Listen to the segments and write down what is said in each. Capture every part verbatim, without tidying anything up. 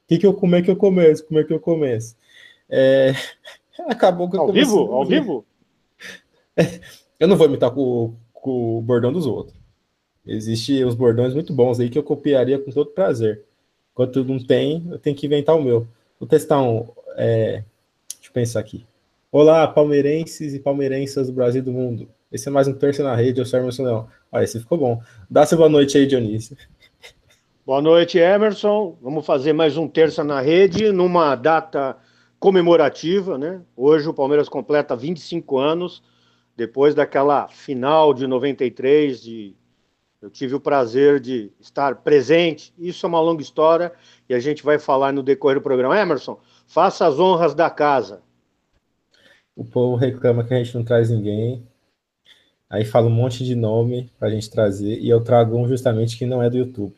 que que eu, como é que eu começo? Como é que eu começo? É, acabou que eu Ao comecei. vivo? Ao vivo? Eu não vou imitar com, com o bordão dos outros. Existem uns bordões muito bons aí que eu copiaria com todo prazer. Enquanto não tem, eu tenho que inventar o meu. Vou testar um. É, deixa eu pensar aqui. Olá, palmeirenses e palmeirensas do Brasil e do mundo. Esse é mais um Terça na Rede, eu sou Emerson Leão. Olha, esse ficou bom. Dá sua boa noite aí, Dionísio. Boa noite, Emerson. Vamos fazer mais um Terça na Rede, numa data comemorativa, né? Hoje o Palmeiras completa vinte e cinco anos, depois daquela final de noventa e três, de... eu tive o prazer de estar presente. Isso é uma longa história e a gente vai falar no decorrer do programa. Emerson, faça as honras da casa. O povo reclama que a gente não traz ninguém. Aí fala um monte de nome pra gente trazer. E eu trago um justamente que não é do YouTube.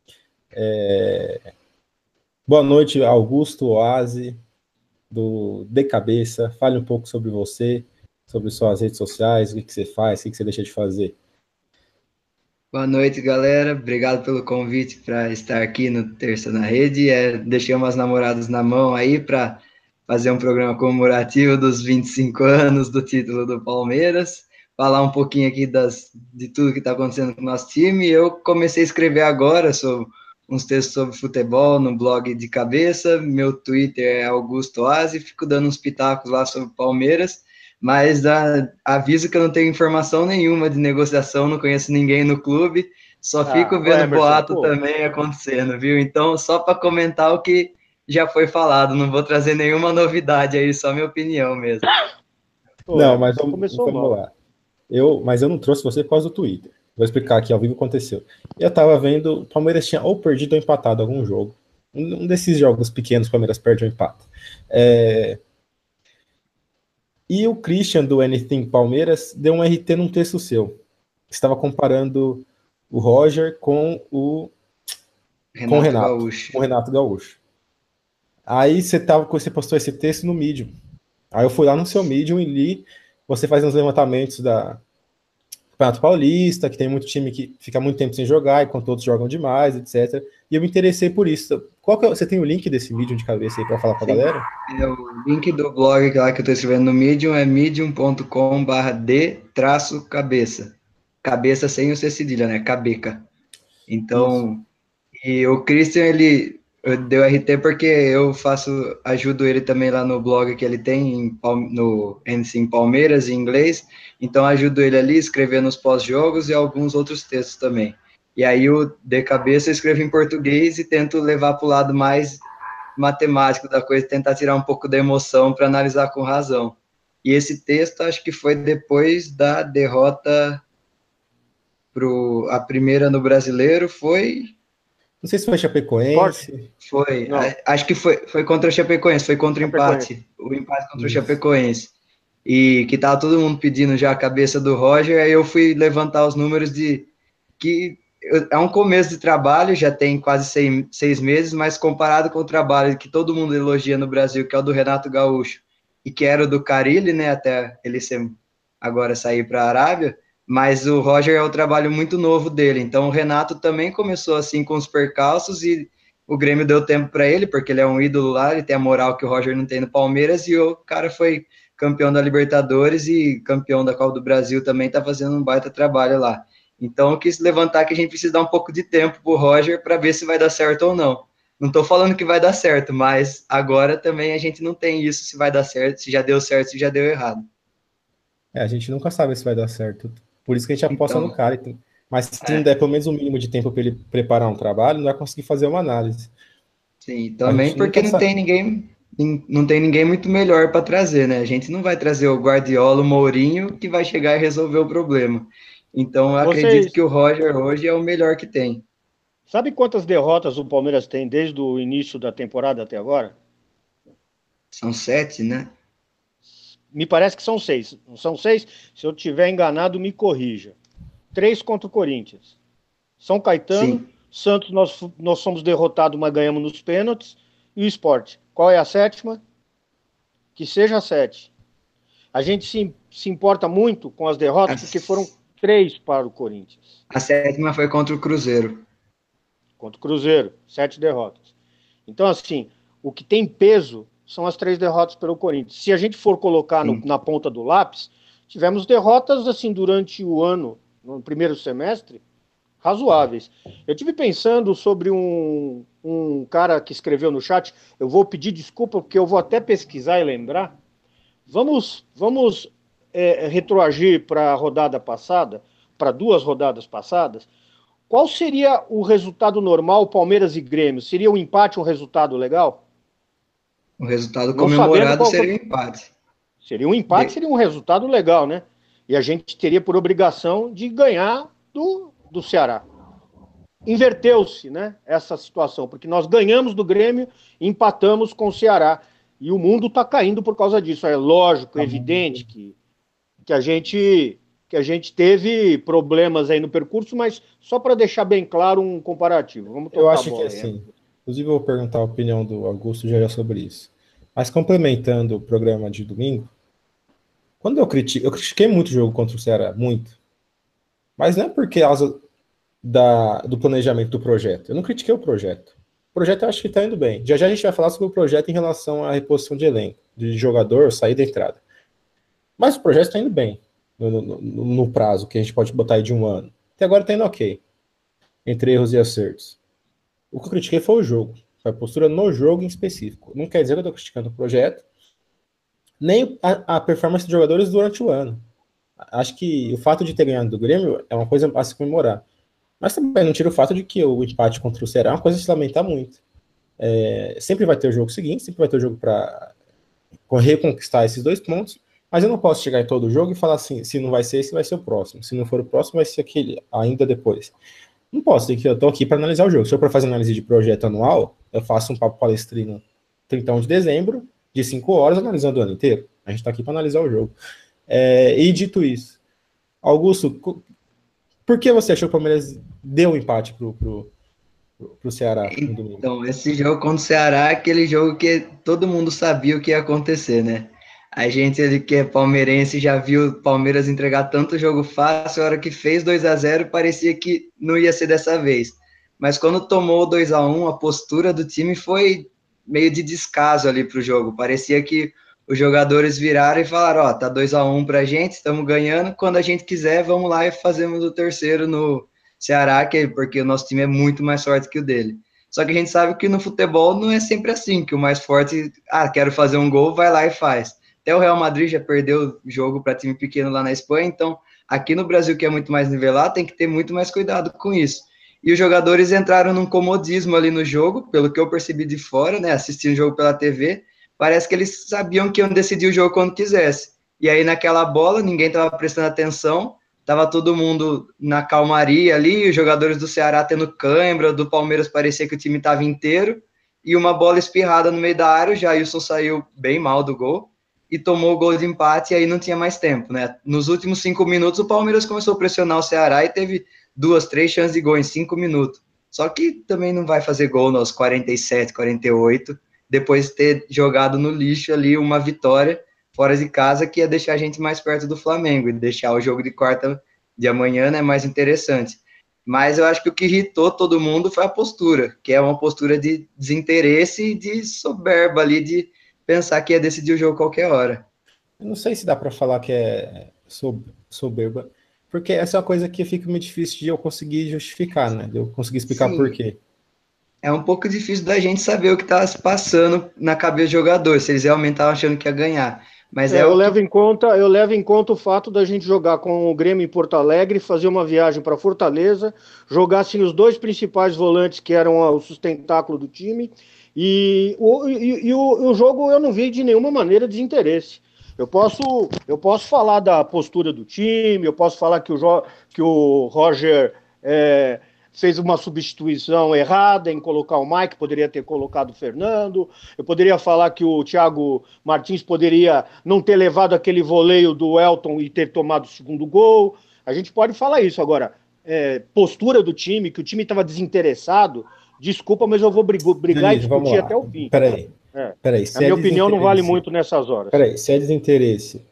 Boa noite, Augusto Oase, do De Cabeça. Fale um pouco sobre você, sobre suas redes sociais, o que, que você faz, o que, que você deixa de fazer. Boa noite, galera. Obrigado pelo convite para estar aqui no Terça na Rede. É, deixei umas namoradas na mão aí para fazer um programa comemorativo dos vinte e cinco anos do título do Palmeiras, falar um pouquinho aqui das, de tudo que está acontecendo com o nosso time. Eu comecei a escrever agora sobre uns textos sobre futebol no blog De Cabeça. Meu Twitter é Augusto Oasi, fico dando uns pitacos lá sobre o Palmeiras. Mas a, aviso que eu não tenho informação nenhuma de negociação, não conheço ninguém no clube, só Ah, fico o vendo Emerson, boato pô. também acontecendo, viu? Então, só para comentar o que já foi falado, não vou trazer nenhuma novidade aí, só minha opinião mesmo. Pô, Não, mas Emerson, vamos, começou vamos mal. lá. Eu, mas eu não trouxe você por causa do Twitter. Vou explicar aqui ao vivo o que aconteceu. Eu tava vendo, o Palmeiras tinha ou perdido ou empatado algum jogo. Um, um desses jogos pequenos, o Palmeiras perde ou empata. É, e o Christian do Anything Palmeiras deu um R T num texto seu. Estava comparando o Roger com o com o Renato Renato, Gaúcho. com o Renato Gaúcho. Aí você tava, você postou esse texto no Medium. Aí eu fui lá no seu Medium e li. Você faz uns levantamentos da Campeonato Paulista, que tem muito time que fica muito tempo sem jogar, enquanto outros jogam demais, etcétera. E eu me interessei por isso. Qual que é, você tem o link desse Medium de cabeça aí para falar para a Sim, galera? é o link do blog lá que eu estou escrevendo no Medium é medium.com barra d traço cabeça. Cabeça sem o C cedilha, né? Cabeca. Isso. Então, e o Christian, ele deu R T porque eu faço, ajudo ele também lá no blog que ele tem em, no em Palmeiras, em inglês. Então, ajudo ele ali escrevendo os pós-jogos e alguns outros textos também. E aí, o de cabeça, eu escrevo em português e tento levar para o lado mais matemático da coisa, tentar tirar um pouco da emoção para analisar com razão. E esse texto, acho que foi depois da derrota pro, a primeira no Brasileiro, foi Não sei se foi Esporte? Chapecoense. Foi, Não, acho que foi, foi contra o Chapecoense, foi contra o Chapecoense. empate, o empate contra o Isso. Chapecoense. E que tava todo mundo pedindo já a cabeça do Roger, aí eu fui levantar os números de que é um começo de trabalho, já tem quase seis, seis meses, mas comparado com o trabalho que todo mundo elogia no Brasil, que é o do Renato Gaúcho, e que era o do Carille, né, até ele ser, agora sair para a Arábia, mas o Roger é o trabalho muito novo dele, então o Renato também começou assim com os percalços e o Grêmio deu tempo para ele, porque ele é um ídolo lá, ele tem a moral que o Roger não tem no Palmeiras, e o cara foi campeão da Libertadores e campeão da Copa do Brasil também, tá fazendo um baita trabalho lá. Então, eu quis levantar que a gente precisa dar um pouco de tempo pro Roger para ver se vai dar certo ou não. Não estou falando que vai dar certo, mas agora também a gente não tem isso, se vai dar certo, se já deu certo, se já deu errado. É, a gente nunca sabe se vai dar certo. Por isso que a gente aposta no Então, cara. Então, mas se não é, der pelo menos um mínimo de tempo para ele preparar um trabalho, não vai conseguir fazer uma análise. sim, A também gente porque nunca não tem sabe. ninguém, não tem ninguém muito melhor para trazer, né? A gente não vai trazer o Guardiola, o Mourinho, que vai chegar e resolver o problema. Então, eu acredito que Vocês o Roger hoje é o melhor que tem. sabem quantas derrotas o Palmeiras tem desde o início da temporada até agora? São sete, né? Me parece que são seis. Não são seis? Se eu estiver enganado, me corrija. Três contra o Corinthians. São Caetano, Sim. Santos, nós, nós somos derrotados, mas ganhamos nos pênaltis. E o Sport. Qual é a sétima? Que seja a sete. A gente se, se importa muito com as derrotas A, porque foram três para o Corinthians. a sétima foi contra o Cruzeiro. Contra o Cruzeiro, sete derrotas. Então, assim, o que tem peso são as três derrotas pelo Corinthians. Se a gente for colocar no, na ponta do lápis, tivemos derrotas, assim, durante o ano, no primeiro semestre, razoáveis. Eu tive pensando sobre um, um cara que escreveu no chat, eu vou pedir desculpa porque eu vou até pesquisar e lembrar. Vamos, vamos é, retroagir para a rodada passada, para duas rodadas passadas. Qual seria o resultado normal, Palmeiras e Grêmio? Seria um empate um resultado legal? O resultado comemorado seria um empate. Seria um empate, de... seria um resultado legal, né? E a gente teria por obrigação de ganhar do, do Ceará. Inverteu-se, né, essa situação, porque nós ganhamos do Grêmio e empatamos com o Ceará. E o mundo está caindo por causa disso. É lógico, é evidente que, que, a gente, que a gente teve problemas aí no percurso, mas só para deixar bem claro um comparativo. Vamos eu acho que assim, inclusive eu vou perguntar a opinião do Augusto já sobre isso. Mas complementando o programa de domingo, quando eu critiquei, eu critiquei muito o jogo contra o Ceará, muito. Mas não é por causa da, do planejamento do projeto. Eu não critiquei o projeto. O projeto eu acho que está indo bem. Já já a gente vai falar sobre o projeto em relação à reposição de elenco, de jogador, saída e entrada. Mas o projeto está indo bem, no, no, no prazo, que a gente pode botar aí de um ano. Até agora está indo ok, entre erros e acertos. O que eu critiquei foi o jogo, foi a postura no jogo em específico. Não quer dizer que eu estou criticando o projeto, nem a, a performance dos jogadores durante o ano. Acho que o fato de ter ganhado do Grêmio é uma coisa a se comemorar. Mas também não tira o fato de que o empate contra o Ceará é uma coisa a se lamentar muito. É, sempre vai ter o jogo seguinte, sempre vai ter o jogo para reconquistar esses dois pontos, mas eu não posso chegar em todo o jogo e falar assim, se não vai ser esse, vai ser o próximo. Se não for o próximo, vai ser aquele ainda depois. Não posso, eu estou aqui para analisar o jogo. Se eu for fazer análise de projeto anual, eu faço um papo palestrino trinta e um de dezembro, de cinco horas, analisando o ano inteiro. A gente está aqui para analisar o jogo. É, e dito isso, Augusto, por que você achou que o Palmeiras deu um empate pro, pro, pro Ceará no domingo? Então, esse jogo contra o Ceará é aquele jogo que todo mundo sabia o que ia acontecer, né? A gente ali que é palmeirense já viu o Palmeiras entregar tanto jogo fácil, a hora que fez dois a zero parecia que não ia ser dessa vez. Mas quando tomou dois a um, a postura do time foi meio de descaso ali pro jogo. Parecia que os jogadores viraram e falaram, ó, tá dois a um pra gente, estamos ganhando, quando a gente quiser, vamos lá e fazemos o terceiro no Ceará, que, porque o nosso time é muito mais forte que o dele. Só que a gente sabe que no futebol não é sempre assim, que o mais forte, ah, quero fazer um gol, vai lá e faz. Até o Real Madrid já perdeu o jogo para time pequeno lá na Espanha, então aqui no Brasil, que é muito mais nivelado, tem que ter muito mais cuidado com isso. E os jogadores entraram num comodismo ali no jogo, pelo que eu percebi de fora, né, assistindo o jogo pela T V, parece que eles sabiam que iam decidir o jogo quando quisesse. E aí, naquela bola, ninguém estava prestando atenção, estava todo mundo na calmaria ali, os jogadores do Ceará tendo cãibra, do Palmeiras parecia que o time estava inteiro, e uma bola espirrada no meio da área, o Jailson saiu bem mal do gol, e tomou o gol de empate, e aí não tinha mais tempo, né? Nos últimos cinco minutos, o Palmeiras começou a pressionar o Ceará, e teve duas, três chances de gol em cinco minutos. Só que também não vai fazer gol nos quarenta e sete, quarenta e oito, depois de ter jogado no lixo ali uma vitória fora de casa que ia deixar a gente mais perto do Flamengo e deixar o jogo de quarta de amanhã, né, mais interessante. Mas eu acho que o que irritou todo mundo foi a postura, que é uma postura de desinteresse e de soberba ali, de pensar que ia decidir o jogo qualquer hora. Eu não sei se dá para falar que é soberba, porque essa é uma coisa que fica muito difícil de eu conseguir justificar, né, de eu conseguir explicar Sim. por quê. É um pouco difícil da gente saber o que está se passando na cabeça do jogador, se eles realmente estavam achando que ia ganhar. Mas é, é eu, o levo que... em conta, eu levo em conta o fato da gente jogar com o Grêmio em Porto Alegre, fazer uma viagem para Fortaleza, jogar assim, os dois principais volantes que eram o sustentáculo do time, e o, e, e o, o jogo eu não vi de nenhuma maneira desinteresse. Eu posso, eu posso falar da postura do time, eu posso falar que o, jo, que o Roger... É, fez uma substituição errada em colocar o Mike, poderia ter colocado o Fernando. Eu poderia falar que o Thiago Martins poderia não ter levado aquele voleio do Elton e ter tomado o segundo gol. A gente pode falar isso. Agora, é, postura do time, que o time estava desinteressado, desculpa, mas eu vou brigar, brigar Dionísio, e discutir até o fim. Peraí, é. peraí. A minha é opinião não vale muito nessas horas. Peraí, se é desinteresse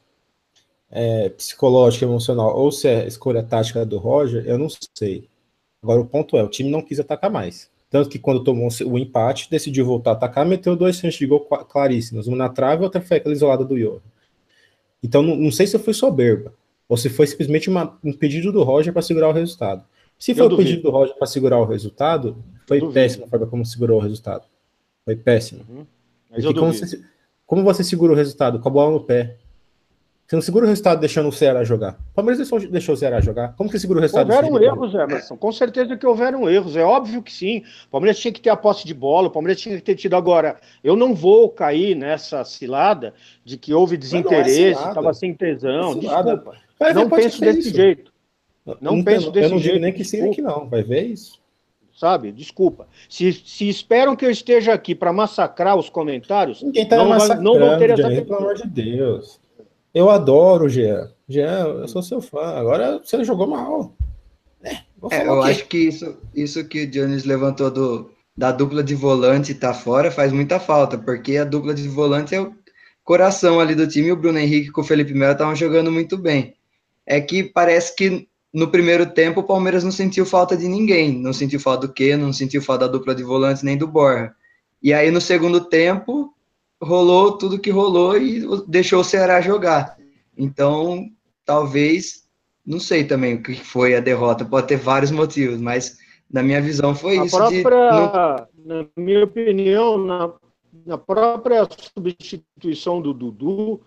é, psicológico, emocional, ou se é escolha tática do Roger, eu não sei. Agora, o ponto é, o time não quis atacar mais. Tanto que quando tomou o empate, decidiu voltar a atacar, meteu dois chances de gol claríssimos, uma na trave e outra foi aquela isolada do Johan. Então, não, não sei se foi soberba, ou se foi simplesmente uma, um pedido do Roger para segurar o resultado. Se foi o pedido do Roger para segurar o resultado, foi péssimo a forma como segurou o resultado. Foi péssimo. Uhum. Mas Porque como você, como você segura o resultado? Com a bola no pé. Você não segura o resultado deixando o Ceará jogar. O Palmeiras deixou, deixou o Ceará jogar. Como que segura o resultado? Houveram erros, Emerson. Com certeza que houveram erros. É óbvio que sim. O Palmeiras tinha que ter a posse de bola. O Palmeiras tinha que ter tido agora. Eu não vou cair nessa cilada de que houve desinteresse, estava é sem tesão. É Desculpa. Mas não penso desse isso. jeito. Não, não penso desse jeito. Eu não digo nem que sim nem que não. Vai ver isso. Sabe? Desculpa. Se, se esperam que eu esteja aqui para massacrar os comentários, ninguém tá não, vai, não vão ter essa Jean, pelo amor de Deus. Eu adoro o Jean. Jean, eu sou seu fã. Agora você jogou mal. É, é, eu aqui. acho que isso, isso que o Jones levantou do, da dupla de volante tá fora faz muita falta, porque a dupla de volante é o coração ali do time. E o Bruno Henrique com o Felipe Melo estavam jogando muito bem. É que parece que no primeiro tempo o Palmeiras não sentiu falta de ninguém. Não sentiu falta do Keno, não sentiu falta da dupla de volantes nem do Borja. E aí no segundo tempo rolou tudo que rolou e deixou o Ceará jogar. Então, talvez, não sei também o que foi a derrota, pode ter vários motivos, mas na minha visão foi a isso. Própria, de, não... Na minha opinião, na, na própria substituição do Dudu,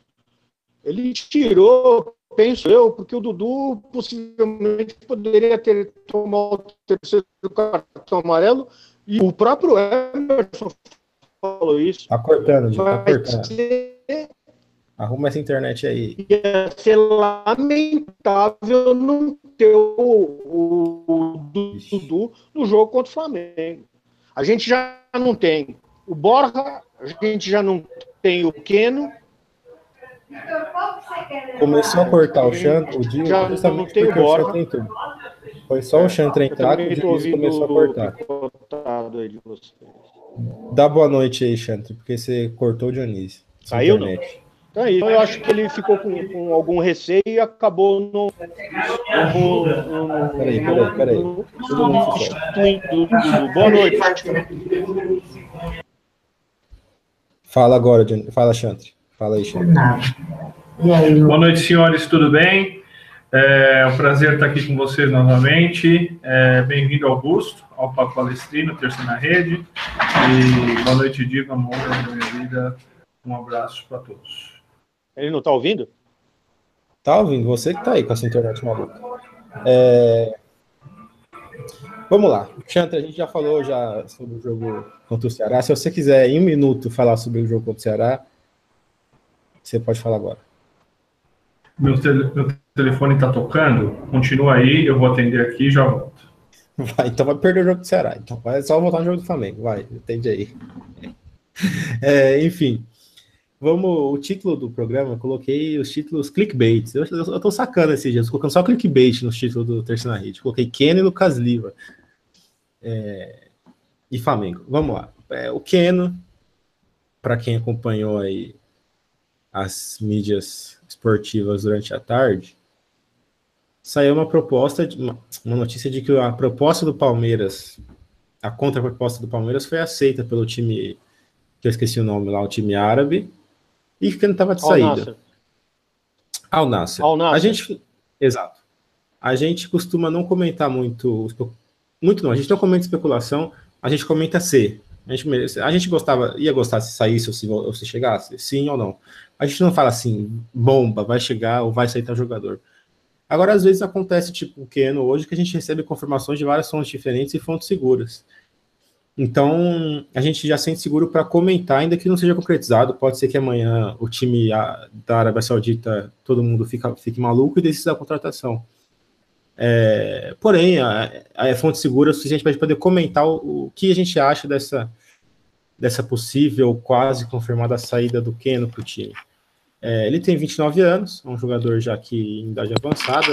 ele tirou, penso eu, porque o Dudu possivelmente poderia ter tomado o terceiro cartão amarelo e o próprio Emerson falou isso. Tá cortando, Gil, tá cortando. Ser... Arruma essa internet aí. Ia ser lamentável não ter o, o, o Dudu no jogo contra o Flamengo. A gente já não tem o Borja, a gente já não tem o Keno. Começou a cortar o Chantre, o Gil, justamente porque o Chantre entrou. Foi só o Chantre entrar que o Diniz começou a cortar. Aí de vocês. Dá boa noite aí, Chantre, porque você cortou o Dionísio. Saiu, não? Então, é então eu acho que ele ficou com, com algum receio e acabou no... no, no, no peraí, peraí, peraí. No, no, no, boa noite. Fala agora, Dionísio. Fala, Chantre. Fala aí, Chantre. Boa noite, senhores, tudo bem? É um prazer estar aqui com vocês novamente. É, bem-vindo, Augusto, ao Papo Palestrino, Terça na Rede. E boa noite, Diva, amor da minha vida. Um abraço para todos. Ele não está ouvindo? Tá ouvindo, você que está aí com essa internet maluca. É... Vamos lá. Chantre, a gente já falou já sobre o jogo contra o Ceará. Se você quiser, em um minuto, falar sobre o jogo contra o Ceará, você pode falar agora. Meu, tele, meu telefone está tocando. Continua aí, eu vou atender aqui e já volto. Vai, então vai perder o jogo do Ceará. Então vai só voltar no jogo do Flamengo. Vai, atende aí. É, enfim, vamos. O título do programa, eu coloquei os títulos clickbait. Eu, eu, eu tô sacando esses dias, colocando só clickbait nos títulos do Terça na Rede. Coloquei Keno e Lucas Lima. É, e Flamengo. Vamos lá. É, o Keno, para quem acompanhou aí as mídias esportivas durante a tarde, saiu uma proposta, de, uma, uma notícia de que a proposta do Palmeiras, a contraproposta do Palmeiras foi aceita pelo time, que eu esqueci o nome lá, o time árabe, e que não estava de saída. Al Nassr. Al Nassr. A gente, exato. A gente costuma não comentar muito, muito não, a gente não comenta especulação, a gente comenta se. A gente, a gente gostava, ia gostar se saísse ou se, ou se chegasse, sim ou não. A gente não fala assim, bomba, vai chegar ou vai sair tal jogador. Agora, às vezes acontece, tipo o Keno hoje, que a gente recebe confirmações de várias fontes diferentes e fontes seguras. Então, a gente já sente seguro para comentar, ainda que não seja concretizado. Pode ser que amanhã o time da Arábia Saudita, todo mundo fica, fique maluco e decida a contratação. É, porém, a, a fonte segura é o suficiente para a gente poder comentar o, o que a gente acha dessa, dessa possível, quase confirmada saída do Keno para o time. É, ele tem vinte e nove anos, é um jogador já que em idade avançada.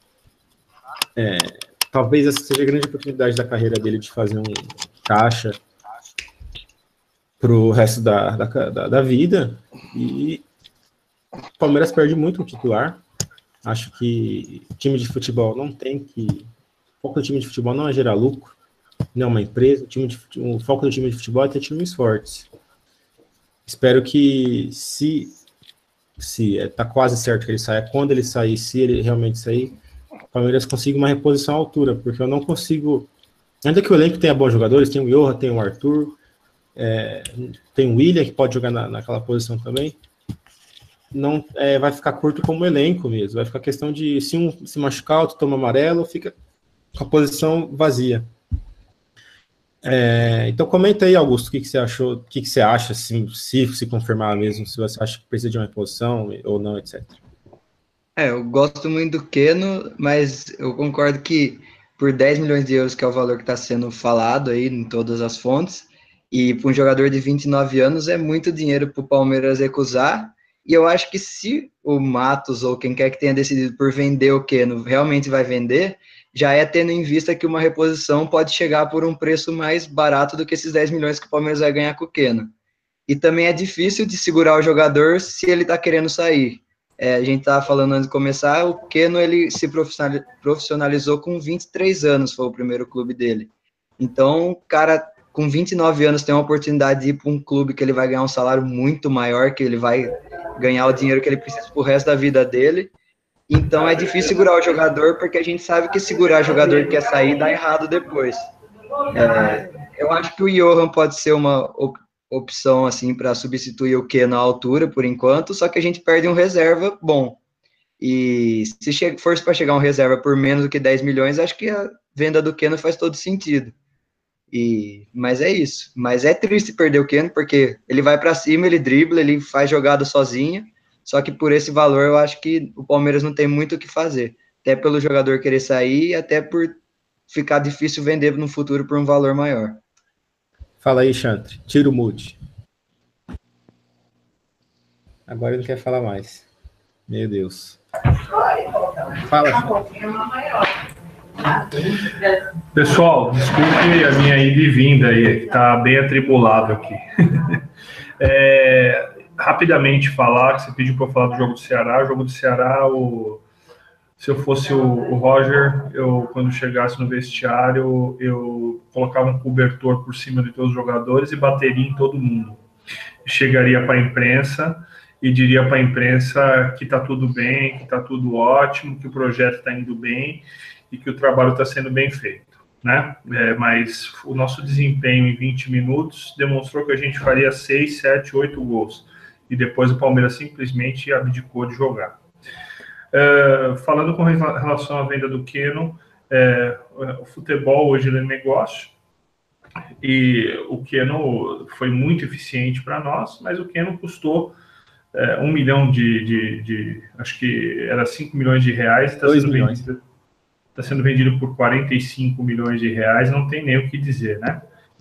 É, talvez essa seja a grande oportunidade da carreira dele de fazer um caixa para o resto da, da, da, da vida. E o Palmeiras perde muito o titular. Acho que time de futebol não tem que... O foco do time de futebol não é gerar lucro. não uma empresa. O, time de, o foco do time de futebol é ter times fortes. Espero que, se se é, tá quase certo que ele saia, quando ele sair, se ele realmente sair, o Palmeiras consiga uma reposição à altura, porque eu não consigo... Ainda que o elenco tenha bons jogadores, tem o Johan, tem o Arthur, é, tem o William, que pode jogar na, naquela posição também, não é, vai ficar curto como elenco mesmo, vai ficar questão de, se um se machucar, outro toma amarelo, fica com a posição vazia. É, então comenta aí, Augusto, o que, que você achou, o que, que você acha, assim, se se confirmar mesmo, se você acha que precisa de uma reposição ou não, etcétera. É, eu gosto muito do Keno, mas eu concordo que por dez milhões de euros, que é o valor que está sendo falado aí em todas as fontes, e para um jogador de vinte e nove anos é muito dinheiro para o Palmeiras recusar, e eu acho que se o Matos ou quem quer que tenha decidido por vender o Keno realmente vai vender, já é tendo em vista que uma reposição pode chegar por um preço mais barato do que esses dez milhões que o Palmeiras vai ganhar com o Keno. E também é difícil de segurar o jogador se ele está querendo sair. É, a gente estava falando antes de começar, o Keno ele se profissionalizou com vinte e três anos, foi o primeiro clube dele. Então, o cara com vinte e nove anos tem uma oportunidade de ir para um clube que ele vai ganhar um salário muito maior, que ele vai ganhar o dinheiro que ele precisa para o resto da vida dele. Então é difícil segurar o jogador, porque a gente sabe que segurar jogador que quer sair dá errado depois. É, eu acho que o Johan pode ser uma op opção assim para substituir o Keno à altura por enquanto, só que a gente perde um reserva bom. E se for para chegar um reserva por menos do que dez milhões, acho que a venda do Keno faz todo sentido. E, mas é isso. Mas é triste perder o Keno, porque ele vai para cima, ele dribla, ele faz jogada sozinho. Só que por esse valor eu acho que o Palmeiras não tem muito o que fazer. Até pelo jogador querer sair e até por ficar difícil vender no futuro por um valor maior. Fala aí, Chantre. Tira o mute. Agora ele não quer falar mais. Meu Deus. Fala. Pessoal, desculpe a minha ida e vinda aí, que está bem atribulado aqui. É... Rapidamente falar, que você pediu para eu falar do jogo do Ceará. O jogo do Ceará, o, se eu fosse o, o Roger, eu, quando chegasse no vestiário, eu colocava um cobertor por cima de todos os jogadores e bateria em todo mundo. Chegaria para a imprensa e diria para a imprensa que está tudo bem, que está tudo ótimo, que o projeto está indo bem e que o trabalho está sendo bem feito. Né? É, mas o nosso desempenho em vinte minutos demonstrou que a gente faria seis, sete, oito gols. E depois o Palmeiras simplesmente abdicou de jogar. É, falando com relação à venda do Keno, é, o futebol hoje é negócio, e o Keno foi muito eficiente para nós, mas o Keno custou é, um milhão de, de, de, acho que era cinco milhões de reais, está sendo vendido, tá sendo vendido por quarenta e cinco milhões de reais, não tem nem o que dizer, né?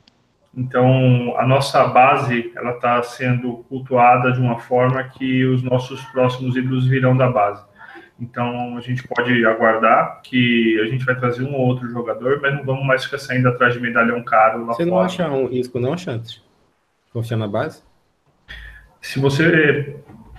Então, a nossa base, ela está sendo cultuada de uma forma que os nossos próximos ídolos virão da base. Então, a gente pode aguardar que a gente vai trazer um ou outro jogador, mas não vamos mais ficar saindo atrás de medalhão caro lá fora. Você não acha um risco, não, Chantre? Confiar na base? Se você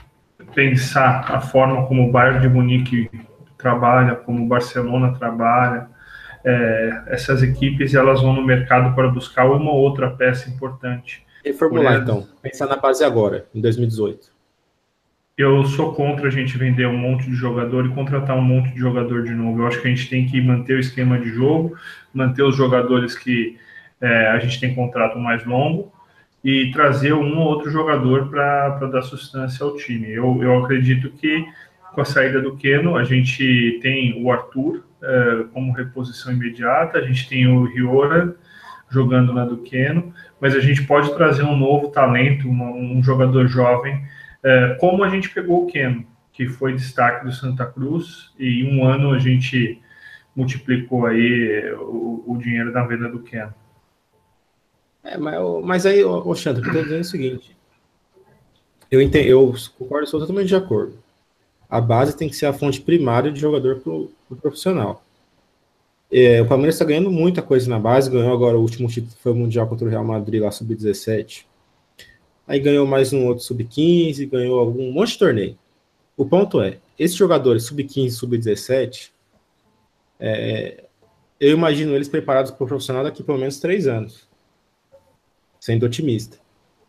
pensar a forma como o Bayern de Munique trabalha, como o Barcelona trabalha, É, essas equipes elas vão no mercado para buscar uma ou outra peça importante. Reformular, então. Pensar na base agora, em dois mil e dezoito. Eu sou contra a gente vender um monte de jogador e contratar um monte de jogador de novo. Eu acho que a gente tem que manter o esquema de jogo, manter os jogadores que é, a gente tem contrato mais longo e trazer um ou outro jogador para dar sustância ao time. Eu, eu acredito que com a saída do Keno, a gente tem o Arthur é, como reposição imediata, a gente tem o Riora jogando na do Keno, mas a gente pode trazer um novo talento, uma, um jogador jovem, é, como a gente pegou o Keno, que foi destaque do Santa Cruz, e em um ano a gente multiplicou aí o, o dinheiro da venda do Keno. É, mas, mas aí, ô Xandro, eu estou dizendo o seguinte, eu, entendo, eu concordo, sou totalmente de acordo. A base tem que ser a fonte primária de jogador para o pro profissional. É, o Palmeiras está ganhando muita coisa na base, ganhou agora o último título, foi o Mundial contra o Real Madrid, lá sub dezessete. Aí ganhou mais um outro sub quinze, ganhou algum um monte de torneio. O ponto é, esses jogadores sub quinze, sub dezessete, é, eu imagino eles preparados para o profissional daqui pelo menos três anos, sendo otimista.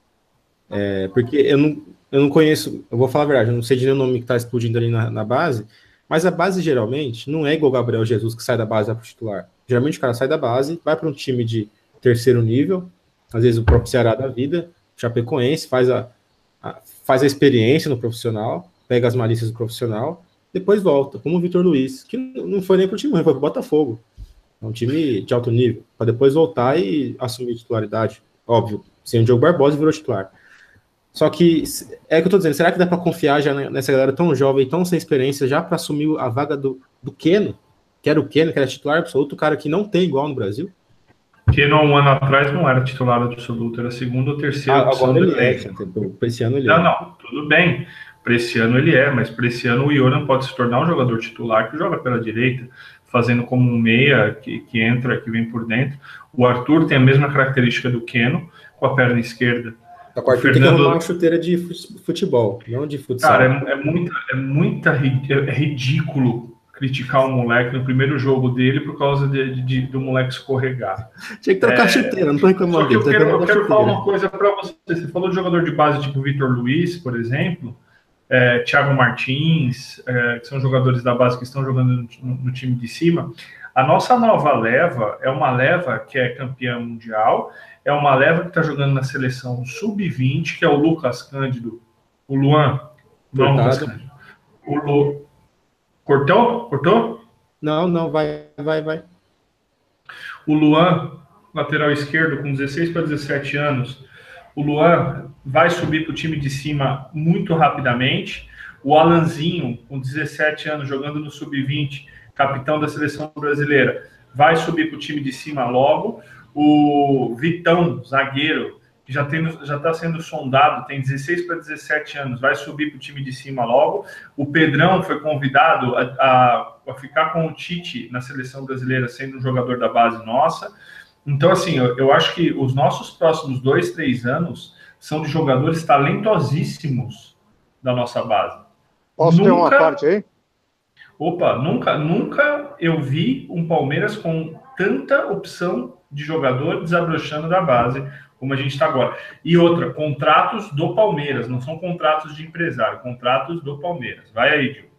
É, porque eu não, eu não conheço, eu vou falar a verdade, eu não sei de nenhum nome que está explodindo ali na, na base, mas a base geralmente não é igual o Gabriel Jesus, que sai da base e vai para o titular. Geralmente o cara sai da base, vai para um time de terceiro nível, às vezes o próprio Ceará da vida, Chapecoense, faz a, a, faz a experiência no profissional, pega as malícias do profissional, depois volta, como o Vitor Luiz, que não foi nem para o time ruim, foi para o Botafogo. É um time de alto nível, para depois voltar e assumir titularidade. Óbvio, sem o Diogo Barbosa virou titular. Só que, é o que eu tô dizendo, será que dá para confiar já nessa galera tão jovem, tão sem experiência, já para assumir a vaga do, do Keno, que era o Keno, que era titular absoluto, cara que não tem igual no Brasil? Keno, um ano atrás, não era titular absoluto, era segundo ou terceiro. Ah, agora ele é, para esse ano ele não, é. Não, tudo bem, para esse ano ele é, mas para esse ano o Yonan pode se tornar um jogador titular que joga pela direita, fazendo como um meia, que, que entra, que vem por dentro. O Arthur tem a mesma característica do Keno, com a perna esquerda. A parte Fernando... tem que arrumar uma chuteira de futebol, não de futsal. Cara, é, é, muita, é, muita, é ridículo criticar o moleque no primeiro jogo dele por causa de, de, de do moleque escorregar. Tinha que trocar é... chuteira, não tô reclamando. Só que eu quero, eu quero falar uma coisa para você. Você falou de jogador de base tipo Vitor Luiz, por exemplo, é, Thiago Martins, é, que são jogadores da base que estão jogando no, no time de cima. A nossa nova leva é uma leva que é campeã mundial, é uma leva que está jogando na seleção sub vinte, que é o Lucas Cândido, o Luan, não, Lucas Cândido. O Lu... Cortou? Cortou? Não, não, vai, vai, vai. O Luan, lateral esquerdo, com dezesseis para dezessete anos, o Luan vai subir para o time de cima muito rapidamente. O Alanzinho, com dezessete anos, jogando no sub vinte, capitão da seleção brasileira, vai subir para o time de cima logo. O Vitão, zagueiro, que já está sendo sondado, tem dezesseis para dezessete anos, vai subir para o time de cima logo. O Pedrão foi convidado a, a, a ficar com o Tite na seleção brasileira, sendo um jogador da base nossa. Então, assim, eu, eu acho que os nossos próximos dois, três anos são de jogadores talentosíssimos da nossa base. Posso nunca... ter uma parte aí? Opa, nunca, nunca eu vi um Palmeiras com tanta opção de jogador desabrochando da base como a gente está agora. E outra, contratos do Palmeiras, não são contratos de empresário, contratos do Palmeiras. Vai aí, Gil.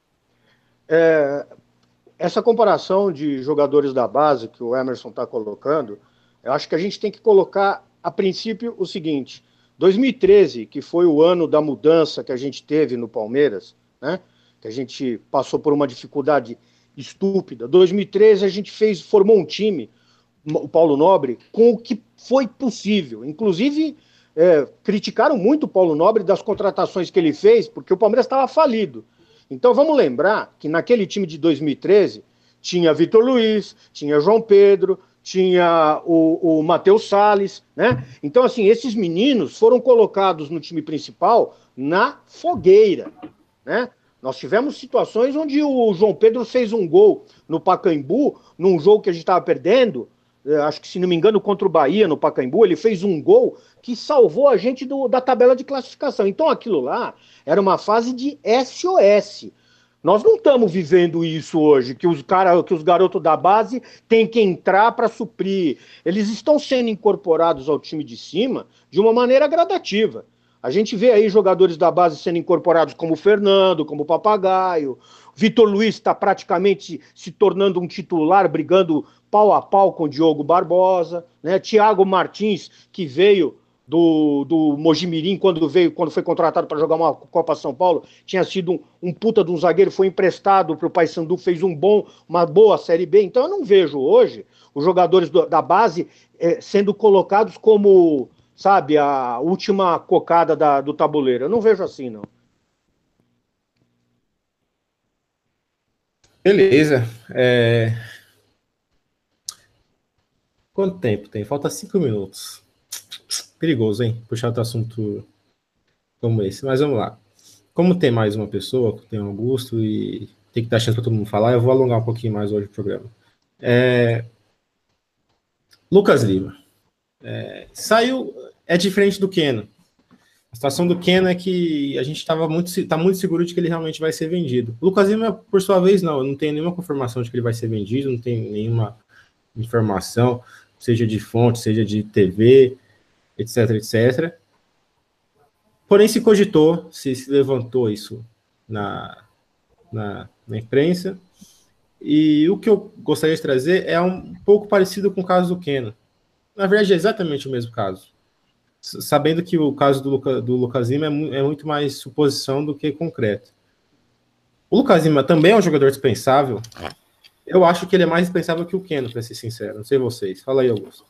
É, essa comparação de jogadores da base que o Emerson está colocando, eu acho que a gente tem que colocar, a princípio, o seguinte: dois mil e treze, que foi o ano da mudança que a gente teve no Palmeiras, né? Que a gente passou por uma dificuldade estúpida. dois mil e treze a gente fez, formou um time, o Paulo Nobre, com o que foi possível. Inclusive, é, criticaram muito o Paulo Nobre das contratações que ele fez, porque o Palmeiras estava falido. Então vamos lembrar que naquele time de dois mil e treze tinha Vitor Luiz, tinha João Pedro, tinha o, o Matheus Salles, né? Então, assim, esses meninos foram colocados no time principal na fogueira, né? Nós tivemos situações onde o João Pedro fez um gol no Pacaembu, num jogo que a gente estava perdendo, acho que, se não me engano, contra o Bahia, no Pacaembu, ele fez um gol que salvou a gente do, da tabela de classificação. Então, aquilo lá era uma fase de S O S. Nós não estamos vivendo isso hoje, que os, cara, que os garotos da base têm que entrar para suprir. Eles estão sendo incorporados ao time de cima de uma maneira gradativa. A gente vê aí jogadores da base sendo incorporados como o Fernando, como o Papagaio. Vitor Luiz está praticamente se tornando um titular, brigando pau a pau com o Diogo Barbosa, né? Thiago Martins, que veio do, do Mojimirim, quando veio, quando foi contratado para jogar uma Copa São Paulo, tinha sido um, um puta de um zagueiro, foi emprestado para o Paysandu, fez um bom, uma boa Série B. Então eu não vejo hoje os jogadores do, da base eh, sendo colocados como, sabe, a última cocada da, do tabuleiro. Eu não vejo assim, não. Beleza. É... Quanto tempo tem? Falta cinco minutos. Perigoso, hein? Puxar outro assunto como esse. Mas vamos lá. Como tem mais uma pessoa, tem o Augusto, e tem que dar chance para todo mundo falar, eu vou alongar um pouquinho mais hoje o programa. É... Lucas Lima. É... Saiu... É diferente do Keno. A situação do Keno é que a gente estava muito, tá muito seguro de que ele realmente vai ser vendido. O Lucas Lima, por sua vez, não. Eu não tenho nenhuma confirmação de que ele vai ser vendido, não tenho nenhuma informação, seja de fonte, seja de T V, etc, etcétera. Porém, se cogitou, se, se levantou isso na, na, na imprensa. E o que eu gostaria de trazer é um pouco parecido com o caso do Keno. Na verdade, é exatamente o mesmo caso. Sabendo que o caso do, Luca, do Lucas Lima é, é muito mais suposição do que concreto. O Lucas Lima também é um jogador dispensável. Eu acho que ele é mais dispensável que o Keno, para ser sincero. Não sei vocês. Fala aí, Augusto.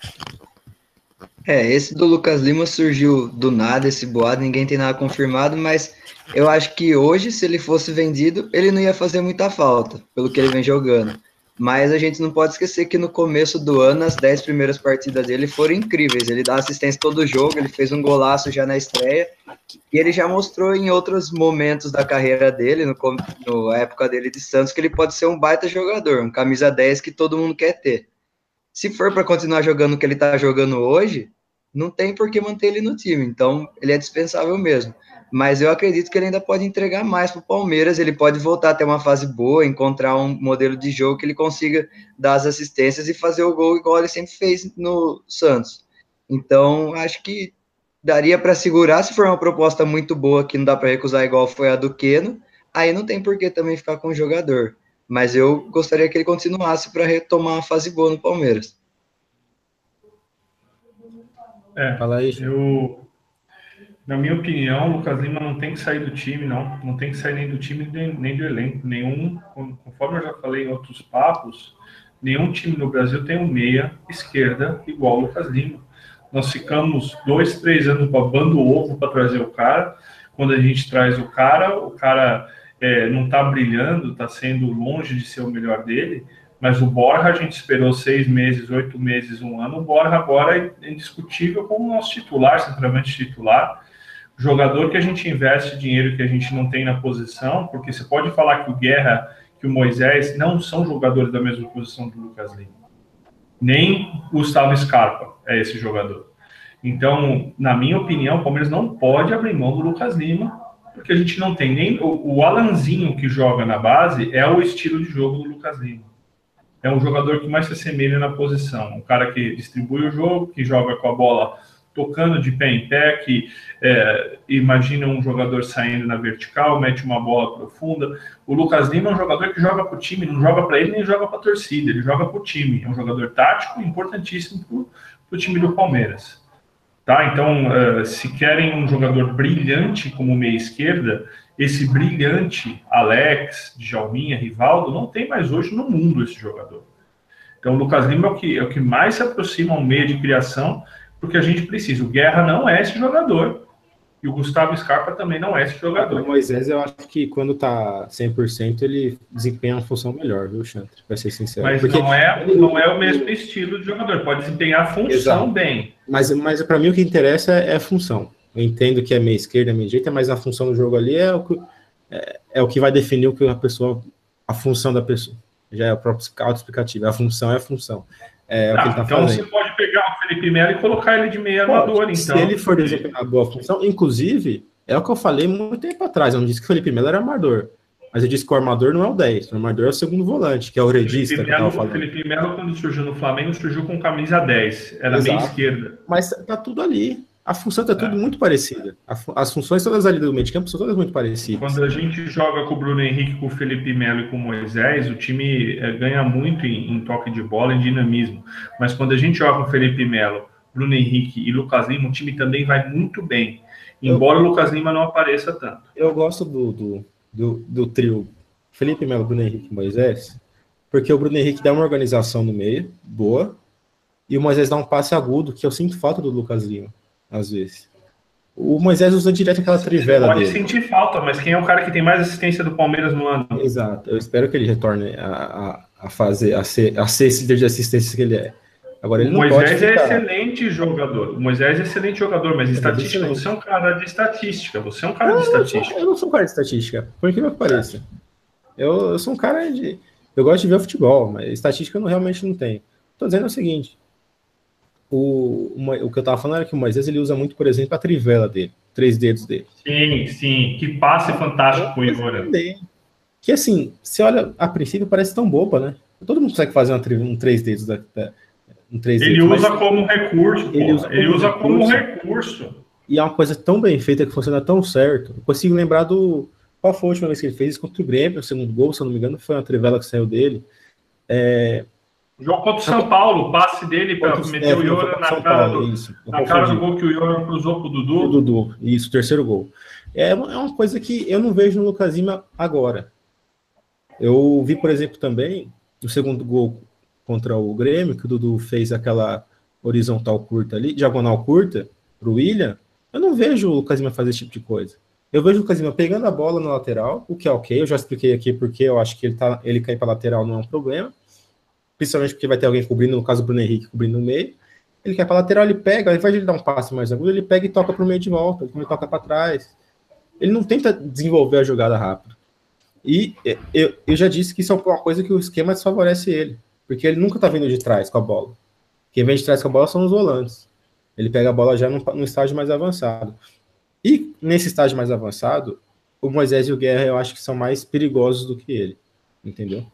É, esse do Lucas Lima surgiu do nada, esse boato, ninguém tem nada confirmado, mas eu acho que hoje, se ele fosse vendido, ele não ia fazer muita falta, pelo que ele vem jogando. Mas a gente não pode esquecer que no começo do ano, as dez primeiras partidas dele foram incríveis. Ele dá assistência todo jogo, ele fez um golaço já na estreia, e ele já mostrou em outros momentos da carreira dele, no, no época dele de Santos, que ele pode ser um baita jogador, um camisa dez que todo mundo quer ter. Se for para continuar jogando o que ele está jogando hoje, não tem por que manter ele no time, então ele é dispensável mesmo. Mas eu acredito que ele ainda pode entregar mais para o Palmeiras, ele pode voltar a ter uma fase boa, encontrar um modelo de jogo que ele consiga dar as assistências e fazer o gol igual ele sempre fez no Santos. Então, acho que daria para segurar, se for uma proposta muito boa, que não dá para recusar igual foi a do Keno, aí não tem por que também ficar com o jogador. Mas eu gostaria que ele continuasse para retomar uma fase boa no Palmeiras. É, Fala aí. Eu... Na minha opinião, o Lucas Lima não tem que sair do time, não. Não tem que sair nem do time, nem, nem do elenco. Nenhum, conforme eu já falei em outros papos, nenhum time no Brasil tem um meia esquerda igual o Lucas Lima. Nós ficamos dois, três anos babando o ovo para trazer o cara. Quando a gente traz o cara, o cara é, não está brilhando, está sendo longe de ser o melhor dele. Mas o Borja, a gente esperou seis meses, oito meses, um ano. O Borja agora é indiscutível como nosso titular, centralmente titular. Jogador que a gente investe dinheiro que a gente não tem na posição, porque você pode falar que o Guerra, que o Moisés não são jogadores da mesma posição do Lucas Lima. Nem o Gustavo Scarpa é esse jogador. Então, na minha opinião, o Palmeiras não pode abrir mão do Lucas Lima, porque a gente não tem nem... O, o Alanzinho que joga na base é o estilo de jogo do Lucas Lima. É um jogador que mais se assemelha na posição. Um cara que distribui o jogo, que joga com a bola tocando de pé em pé, que é, imagina um jogador saindo na vertical, mete uma bola profunda. O Lucas Lima é um jogador que joga para o time, não joga para ele, nem joga para a torcida, ele joga para o time. É um jogador tático importantíssimo para o time do Palmeiras. Tá? Então, uh, se querem um jogador brilhante como meia esquerda, esse brilhante Alex, Djalminha, Rivaldo, não tem mais hoje no mundo esse jogador. Então, o Lucas Lima é o que, é o que mais se aproxima a um meio de criação, porque a gente precisa. O Guerra não é esse jogador. E o Gustavo Scarpa também não é esse jogador. O Moisés, eu acho que quando tá cem por cento, ele desempenha uma função melhor, viu, Chantre? Pra ser sincero. Mas porque não, é, não é o mesmo estilo de jogador. Pode desempenhar a função Exato. bem. Mas, mas para mim o que interessa é a função. Eu entendo que é meia esquerda, meia direita, mas a função do jogo ali é o que, é, é o que vai definir o que a pessoa, a função da pessoa. Já é o próprio auto-explicativo. A função é a função. É ah, o que ele tá então fazendo. Você pode pegar o Felipe Melo e colocar ele de meia armador, então. Se ele for desempenhar a boa função, inclusive, é o que eu falei muito tempo atrás. Eu não disse que o Felipe Melo era armador. Mas eu disse que o armador não é o dez. O armador é o segundo volante, que é o redista. Felipe Melo, o Felipe Melo, quando surgiu no Flamengo, surgiu com camisa dez. Era meia esquerda. Mas tá tudo ali. A função tá tudo é. muito parecida. As funções todas ali do meio de campo são todas muito parecidas. Quando a gente joga com o Bruno Henrique, com o Felipe Melo e com o Moisés, o time é, ganha muito em, em toque de bola e dinamismo. Mas quando a gente joga com o Felipe Melo, Bruno Henrique e Lucas Lima, o time também vai muito bem. Embora eu, o Lucas Lima não apareça tanto. Eu gosto do, do, do, do trio Felipe Melo, Bruno Henrique e Moisés, porque o Bruno Henrique dá uma organização no meio, boa, e o Moisés dá um passe agudo, que eu sinto falta do Lucas Lima. Às vezes. O Moisés usa direto aquela trivela pode dele. Pode sentir falta, mas quem é o cara que tem mais assistência do Palmeiras no ano? Exato. Eu espero que ele retorne a, a, a fazer, a ser, a ser esse líder de assistência que ele é. Agora, ele o não Moisés pode é ficar... excelente jogador. O Moisés é excelente jogador, mas é estatística, excelente. Você é um cara de estatística. Você é um cara não, de estatística. Eu não, sou, eu não sou um cara de estatística, por incrível que pareça. Eu, eu sou um cara de... Eu gosto de ver o futebol, mas estatística eu não, realmente não tenho. Estou dizendo o seguinte. O, uma, o que eu estava falando era que o Moisés ele usa muito, por exemplo, a trivela dele. três dedos dele. Sim, sim, que passe fantástico pro Iora. Que assim, você olha, a princípio parece tão boba, né? Todo mundo consegue fazer um, um três dedos da, da um três ele dedos, usa como recurso, ele usa, como, ele usa recurso, como recurso. E é uma coisa tão bem feita que funciona tão certo. Eu consigo lembrar do... Qual foi a última vez que ele fez isso contra o Grêmio? O segundo gol, se eu não me engano, foi uma trivela que saiu dele. É... O jogo contra o São Paulo, o passe dele para meter é, o Iora na, cara do, isso, na cara do gol que o Iora cruzou pro Dudu. O Dudu, isso, o terceiro gol. É uma, é uma coisa que eu não vejo no Lucas Lima agora. Eu vi, por exemplo, também o segundo gol contra o Grêmio, que o Dudu fez aquela horizontal curta ali, diagonal curta, pro William. Eu não vejo o Lucas Lima fazer esse tipo de coisa. Eu vejo o Lucas Lima pegando a bola na lateral, o que é ok, eu já expliquei aqui porque eu acho que ele, tá, ele cair para lateral não é um problema, principalmente porque vai ter alguém cobrindo, no caso o Bruno Henrique cobrindo no meio. Ele cai para lateral, ele pega, ao invés de ele dar um passe mais agudo, ele pega e toca para o meio de volta, ele toca para trás. Ele não tenta desenvolver a jogada rápido. E eu, eu já disse que isso é uma coisa que o esquema desfavorece ele, porque ele nunca está vindo de trás com a bola. Quem vem de trás com a bola são os volantes. Ele pega a bola já num, num estágio mais avançado. E nesse estágio mais avançado, o Moisés e o Guerra eu acho que são mais perigosos do que ele. Entendeu?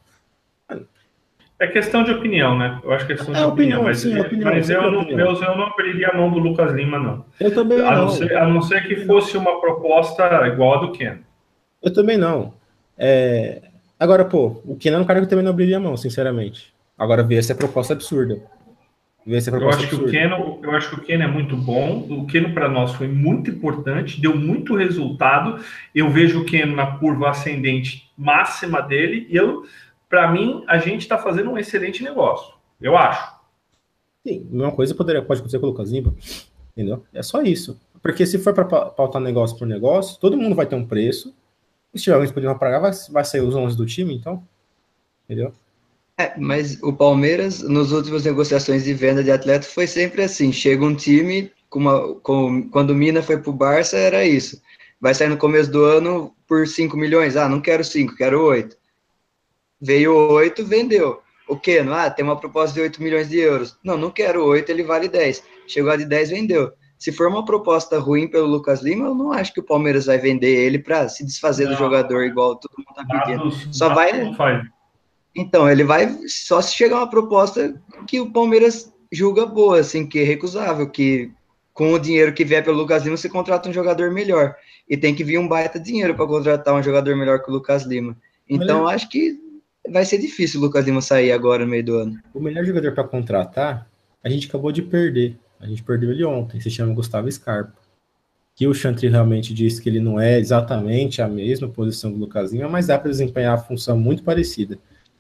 É questão de opinião, né? Eu acho que é questão de é opinião, opinião, mas, sim, opinião, mas eu, não, opinião. eu não abriria a mão do Lucas Lima, não. Eu também a não. não. Ser, a não ser que fosse uma proposta igual a do Ken. Eu também não. É... Agora, pô, o Ken é um cara que eu também não abriria a mão, sinceramente. Agora, ver essa proposta absurda. Ver essa proposta eu, acho absurda. Que o Ken, eu acho que o Ken é muito bom. O Ken, para nós, foi muito importante, deu muito resultado. Eu vejo o Ken na curva ascendente máxima dele, e eu... Para mim, a gente está fazendo um excelente negócio. Eu acho. Sim, a mesma coisa poderia, pode acontecer com o Lucas Lima. Entendeu? É só isso. Porque se for para pautar negócio por negócio, todo mundo vai ter um preço. E se tiver alguém disponível para pagar, vai, vai sair os onze do time, então. Entendeu? É, mas o Palmeiras, nas últimas negociações de venda de atleta, foi sempre assim. Chega um time, com uma, com, quando o Mina foi para o Barça, era isso. Vai sair no começo do ano por cinco milhões. Ah, não quero cinco, quero oito. Veio oito, vendeu. O quê? Ah, tem uma proposta de oito milhões de euros. Não, não quero oito, ele vale dez. Chegou a de dez, vendeu. Se for uma proposta ruim pelo Lucas Lima, eu não acho que o Palmeiras vai vender ele para se desfazer não, do jogador igual todo mundo está pedindo. Dados, só dados vai... Então, ele vai só se chegar uma proposta que o Palmeiras julga boa, assim, que é recusável, que com o dinheiro que vier pelo Lucas Lima, você contrata um jogador melhor. E tem que vir um baita dinheiro para contratar um jogador melhor que o Lucas Lima. Então, acho que vai ser difícil o Lucas Lima sair agora no meio do ano. O melhor jogador para contratar, a gente acabou de perder. A gente perdeu ele ontem, se chama Gustavo Scarpa. Que o Chantry realmente disse que ele não é exatamente a mesma posição do Lucas Lima, mas dá para desempenhar a função muito parecida.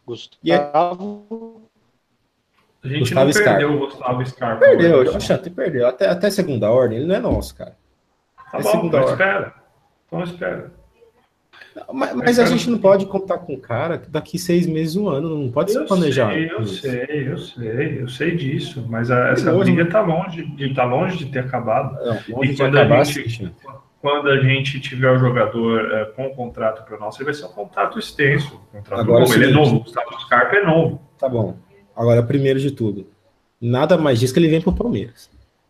Gustavo... A gente Gustavo não Scarpa. perdeu o Gustavo Scarpa. Perdeu, o Chantry perdeu. Até, até segunda ordem, ele não é nosso, cara. Tá é bom, segunda então ordem. espera. Então espera. Mas, mas a gente não pode contar com o cara que daqui seis meses, um ano, não pode se planejar. Sei, eu sei, eu sei, eu sei disso, mas a, essa briga está longe, de, tá longe de ter acabado. Não, longe e de quando, acabar, a gente, sim. quando a gente tiver o jogador é, com contrato para nós, ele vai ser um contrato extenso. Um contrato Agora, novo. Ele seguinte, é novo, o Gustavo Scarpa é novo. Tá bom. Agora, primeiro de tudo, nada mais diz que ele vem pro Palmeiras.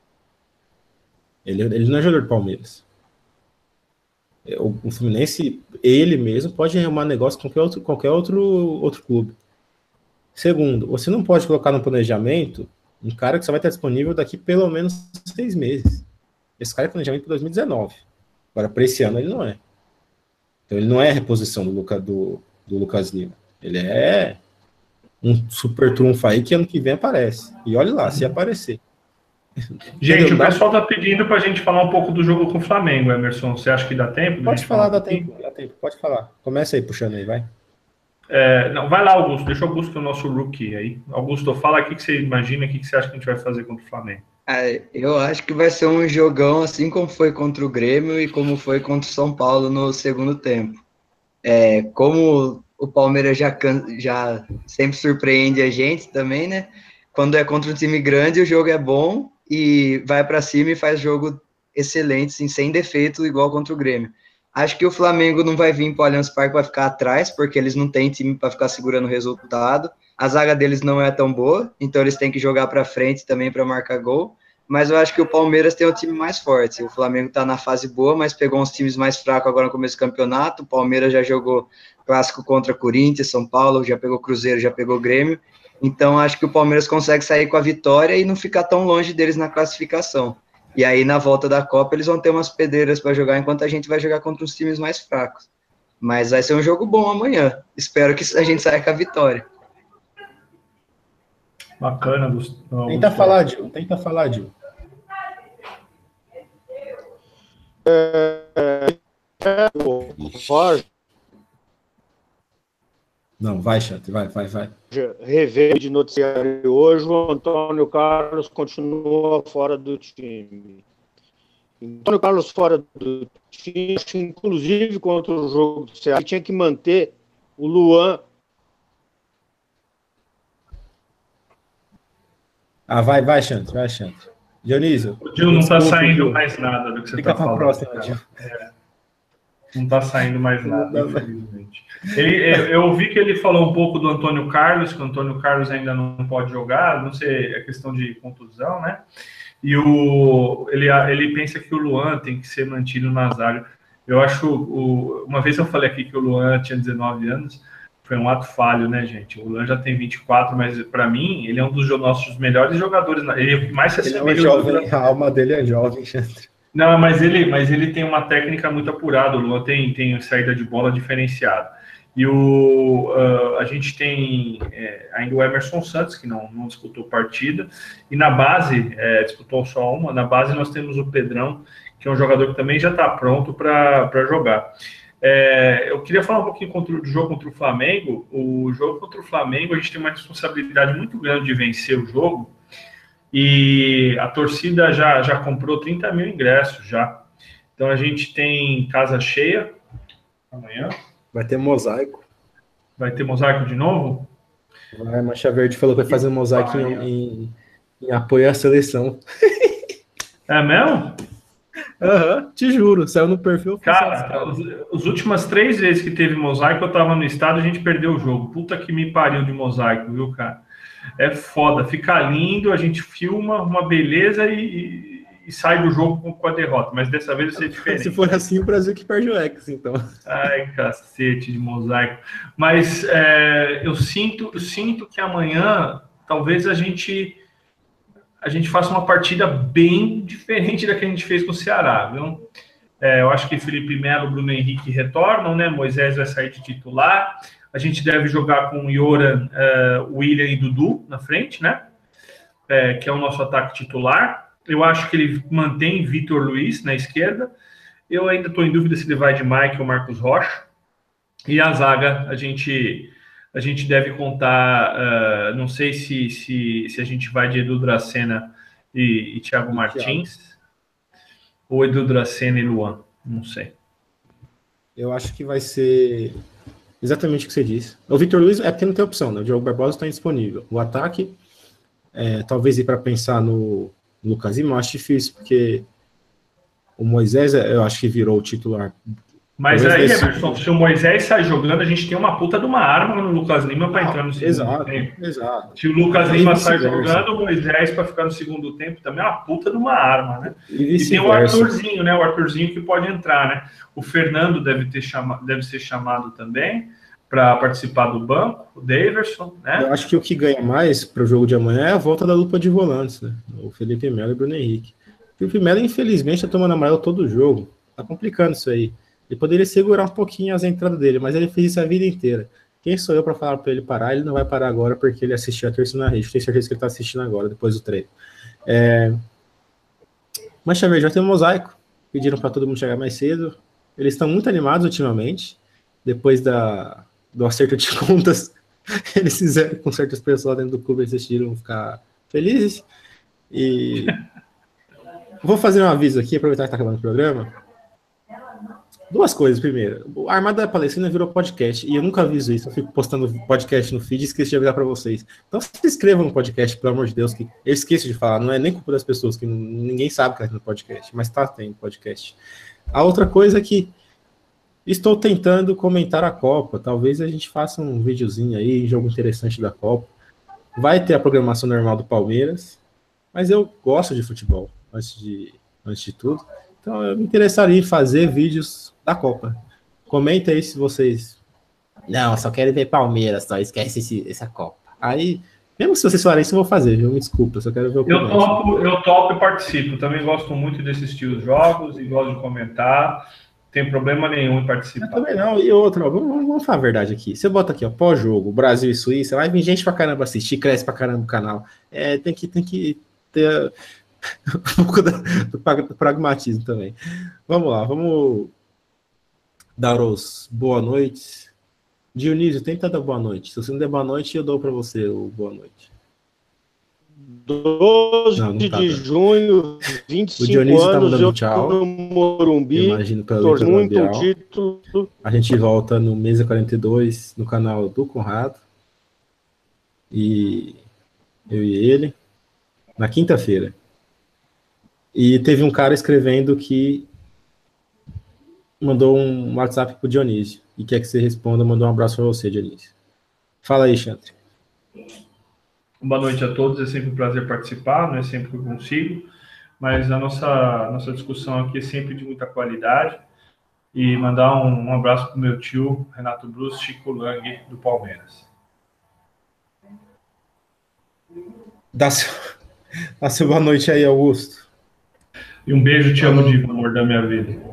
Ele, ele não é jogador do Palmeiras. O, o Fluminense, ele mesmo, pode arrumar negócio com qualquer outro, qualquer outro, outro clube. Segundo, você não pode colocar no planejamento um cara que só vai estar disponível daqui pelo menos seis meses. Esse cara é planejamento para dois mil e dezenove. Agora, para esse ano, ele não é. Então, ele não é a reposição do, Luca, do, do Lucas Lima. Ele é um super trunfo aí que ano que vem aparece. E olha lá, se aparecer. Gente, Entendeu? o pessoal tá pedindo pra gente falar um pouco do jogo com o Flamengo, Emerson. Você acha que dá tempo? Pode falar, falar dá tempo, dá tempo. Pode falar. Começa aí, puxando aí, vai. É, não, vai lá, Augusto. Deixa o Augusto, o nosso rookie aí. Augusto, fala aqui o que você imagina, o que você acha que a gente vai fazer contra o Flamengo. É, eu acho que vai ser um jogão assim como foi contra o Grêmio e como foi contra o São Paulo no segundo tempo. É, como o Palmeiras já, já sempre surpreende a gente também, né? Quando é contra um time grande, o jogo é bom e vai para cima e faz jogo excelente, assim, sem defeito, igual contra o Grêmio. Acho que o Flamengo não vai vir para o Allianz Parque para ficar atrás, porque eles não têm time para ficar segurando o resultado. A zaga deles não é tão boa, então eles têm que jogar para frente também para marcar gol. mas eu acho que o Palmeiras tem um time mais forte. O Flamengo está na fase boa, mas pegou uns times mais fracos agora no começo do campeonato. O Palmeiras já jogou clássico contra Corinthians, São Paulo, já pegou Cruzeiro, já pegou Grêmio. Então, acho que o Palmeiras consegue sair com a vitória e não ficar tão longe deles na classificação. E aí, na volta da Copa, eles vão ter umas pedreiras para jogar, enquanto a gente vai jogar contra os times mais fracos. Mas vai ser um jogo bom amanhã. Espero que a gente saia com a vitória. Bacana, Gustavo. Tenta falar, Dil. Tenta falar, Dil. É, é, Jorge. Não, vai, Chante, vai, vai, vai. Rever de noticiário hoje, o Antônio Carlos continua fora do time. Antônio Carlos fora do time, inclusive contra o jogo do Ceará, tinha que manter o Luan. Ah, vai, vai, Chante, vai, Chante. Dionísio. O Dil não está saindo Gil. mais nada do que você está falando. Próxima, Dil. É. Não está saindo mais nada, infelizmente. Ele, eu, eu ouvi que ele falou um pouco do Antônio Carlos, que o Antônio Carlos ainda não pode jogar, não sei, é questão de contusão, né? E o, ele, ele pensa que o Luan tem que ser mantido na zaga. Eu acho, o, uma vez eu falei aqui que o Luan tinha dezenove anos, foi um ato falho, né, gente? O Luan já tem vinte e quatro, mas para mim, ele é um dos nossos melhores jogadores. Ele é o que mais se assemelha. Ele é jovem, a alma dele é jovem, gente. Não, mas ele, mas ele tem uma técnica muito apurada. O Luan tem, tem saída de bola diferenciada. E o, uh, a gente tem é, ainda o Emerson Santos, que não, não disputou partida. E na base, é, disputou só uma. Na base nós temos o Pedrão, que é um jogador que também já está pronto para jogar. É, eu queria falar um pouquinho contra, do jogo contra o Flamengo. O jogo contra o Flamengo, a gente tem uma responsabilidade muito grande de vencer o jogo. E a torcida já, já comprou trinta mil ingressos já. Então a gente tem casa cheia amanhã. Vai ter mosaico. Vai ter mosaico de novo? Vai, Mancha Verde falou que vai fazer um mosaico em, em, em apoio à seleção. É mesmo? Aham, uhum, te juro, saiu no perfil. Cara, os, as últimas três vezes que teve mosaico, eu tava no estado, a gente perdeu o jogo. Puta que me pariu de mosaico, viu, cara? É foda, fica lindo, a gente filma uma beleza e, e, e sai do jogo com, com a derrota, mas dessa vez vai ser diferente. Se for assim, o Brasil que perde o X, então. Ai, cacete de mosaico. Mas é, eu, sinto, eu sinto que amanhã talvez a gente, a gente faça uma partida bem diferente da que a gente fez com o Ceará, viu? É, eu acho que Felipe Melo, Bruno Henrique retornam, né? Moisés vai sair de titular. A gente deve jogar com Yoran, uh, William e Dudu na frente, né? É, que é o nosso ataque titular. Eu acho que ele mantém Vitor Luiz na esquerda. Eu ainda estou em dúvida se ele vai de Mike ou Marcos Rocha. E a zaga, a gente, a gente deve contar... Uh, não sei se, se, se a gente vai de Edu Dracena e, e Thiago Martins. Ou Edu Dracena e Luan. Não sei. Eu acho que vai ser... Exatamente o que você disse. O Vitor Luiz é porque não tem opção, né? O Diogo Barbosa está indisponível. O ataque, é, talvez ir para pensar no Lucas Lima, eu acho difícil, porque o Moisés, eu acho que virou o titular. Mas talvez aí, Emerson, se o Moisés sai jogando, a gente tem uma puta de uma arma no Lucas Lima para entrar no segundo exato, tempo. Exato. Se o Lucas e Lima sai jogando, o Moisés para ficar no segundo tempo também é uma puta de uma arma, né? E, e tem o Arthurzinho, né? O Arthurzinho que pode entrar, né? O Fernando deve, ter chama... deve ser chamado também para participar do banco, o Daverson, né? Eu acho que o que ganha mais para o jogo de amanhã é a volta da dupla de volantes, né? O Felipe Melo e o Bruno Henrique. O Felipe Melo, infelizmente, está tomando amarelo todo jogo. Tá complicando isso aí. Ele poderia segurar um pouquinho as entradas dele, mas ele fez isso a vida inteira. Quem sou eu para falar para ele parar? Ele não vai parar agora porque ele assistiu a terça na rede. Tenho certeza que ele está assistindo agora, depois do treino. É... Mancha Verde, já tem um mosaico. Pediram para todo mundo chegar mais cedo. Eles estão muito animados ultimamente. Depois da... do acerto de contas, eles fizeram com certas pessoas dentro do clube, eles decidiram ficar felizes. E vou fazer um aviso aqui, aproveitar que está acabando o programa. Duas coisas. Primeiro, a Armada Palestina virou podcast, e eu nunca aviso isso, eu fico postando podcast no feed e esqueço de avisar para vocês. Então se inscrevam no podcast, pelo amor de Deus, que eu esqueço de falar, não é nem culpa das pessoas, que não, ninguém sabe que está no podcast, mas está tendo podcast. A outra coisa é que estou tentando comentar a Copa, talvez a gente faça um videozinho aí, jogo interessante da Copa. Vai ter a programação normal do Palmeiras, mas eu gosto de futebol, antes de, antes de tudo. Então, eu me interessaria em fazer vídeos da Copa. Comenta aí se vocês... Não, só quero ver Palmeiras, só esquece esse, essa Copa. Aí, mesmo se vocês falarem isso, eu vou fazer, viu? Me desculpa, eu só quero ver o eu topo, eu topo e participo. Também gosto muito de assistir os jogos e gosto de comentar. Não tem problema nenhum em participar. Eu também não. E outra, ó, vamos, vamos falar a verdade aqui. Você bota aqui, ó, pós-jogo, Brasil e Suíça, vai vir gente pra caramba assistir, cresce pra caramba o canal. É, tem que, tem que ter um pouco do pragmatismo também. Vamos lá, vamos dar os boa noites. Dionísio, tenta dar boa noite. Se você não der boa noite, eu dou para você o boa noite. doze não, não tá, de junho, vinte e cinco o anos, tá eu tchau. no Morumbi, imagino pela muito um título. A gente volta no Mesa quarenta e dois, no canal do Conrado. E eu e ele, na quinta-feira. E teve um cara escrevendo que mandou um WhatsApp pro Dionísio e quer que você responda, mandou um abraço para você, Dionísio. Fala aí, Chantre. Boa noite a todos, é sempre um prazer participar, não é sempre que eu consigo, mas a nossa, a nossa discussão aqui é sempre de muita qualidade. E mandar um, um abraço para o meu tio, Renato Bruce, Chico Lang, do Palmeiras. Dá seu, dá seu boa noite aí, Augusto. E um beijo, te amo de amor da minha vida.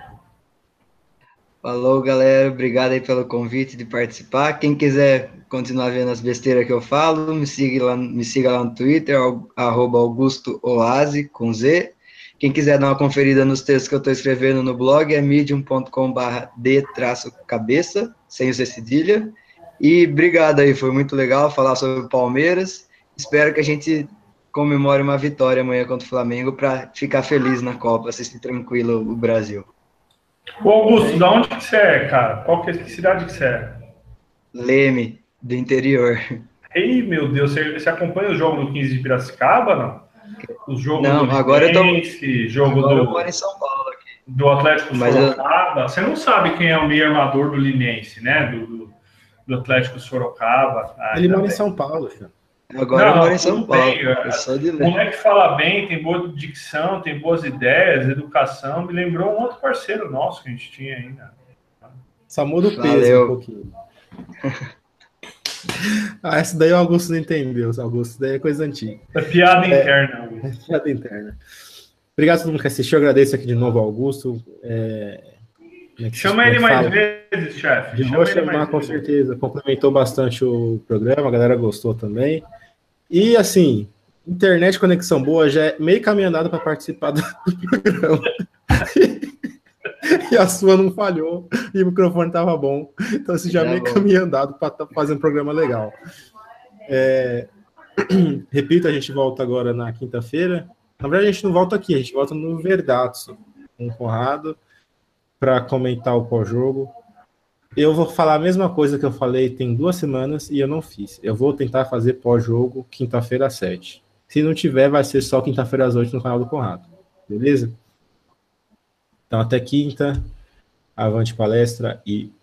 Falou, galera. Obrigado aí pelo convite de participar. Quem quiser continuar vendo as besteiras que eu falo, me siga lá, me siga lá no Twitter, arroba Augusto Oase, com Z. Quem quiser dar uma conferida nos textos que eu estou escrevendo no blog, é medium ponto com barra d traço cabeça, sem o C cedilha. E obrigado aí, foi muito legal falar sobre o Palmeiras. Espero que a gente comemore uma vitória amanhã contra o Flamengo para ficar feliz na Copa, assistir tranquilo o Brasil. Ô Augusto, de onde que você é, cara? Qual que, é, que cidade que você é? Leme, do interior. Ei, meu Deus, você, você acompanha o jogo do quinze de Piracicaba, não? Os jogos não, do agora Linense, eu tô... jogo agora do, eu moro em São Paulo aqui. Do Atlético Mas Sorocaba. eu... Você não sabe quem é o meio armador do Linense, né? Do, do, do Atlético Sorocaba. Ah, ele mora em São Paulo, filho. Agora não, eu moro em São Paulo. Bem, eu sou de o moleque fala bem, tem boa dicção, tem boas ideias, educação. Me lembrou um outro parceiro nosso que a gente tinha ainda. Só muda o peso um pouquinho. Ah, essa daí o Augusto não entendeu, Augusto. Isso daí é coisa antiga. É piada é, interna, Augusto. É piada interna. Obrigado a todo mundo que assistiu. Eu agradeço aqui de novo ao Augusto. É... É Chama ele mais fala? vezes, chefe. Vou chamar com vezes. certeza. Complementou bastante o programa, a galera gostou também. E assim, internet conexão boa já é meio caminho andado para participar do, do programa. E a sua não falhou e o microfone estava bom. Então você já é meio bom. caminho andado para estar tá fazendo um programa legal. É... Repito, a gente volta agora na quinta-feira. Na verdade, a gente não volta aqui, a gente volta no Verdatso com o Conrado para comentar o pós-jogo. Eu vou falar a mesma coisa que eu falei tem duas semanas e eu não fiz. Eu vou tentar fazer pós-jogo quinta-feira às sete. Se não tiver, vai ser só quinta-feira às oito no canal do Conrado. Beleza? Então, até quinta. Avante palestra e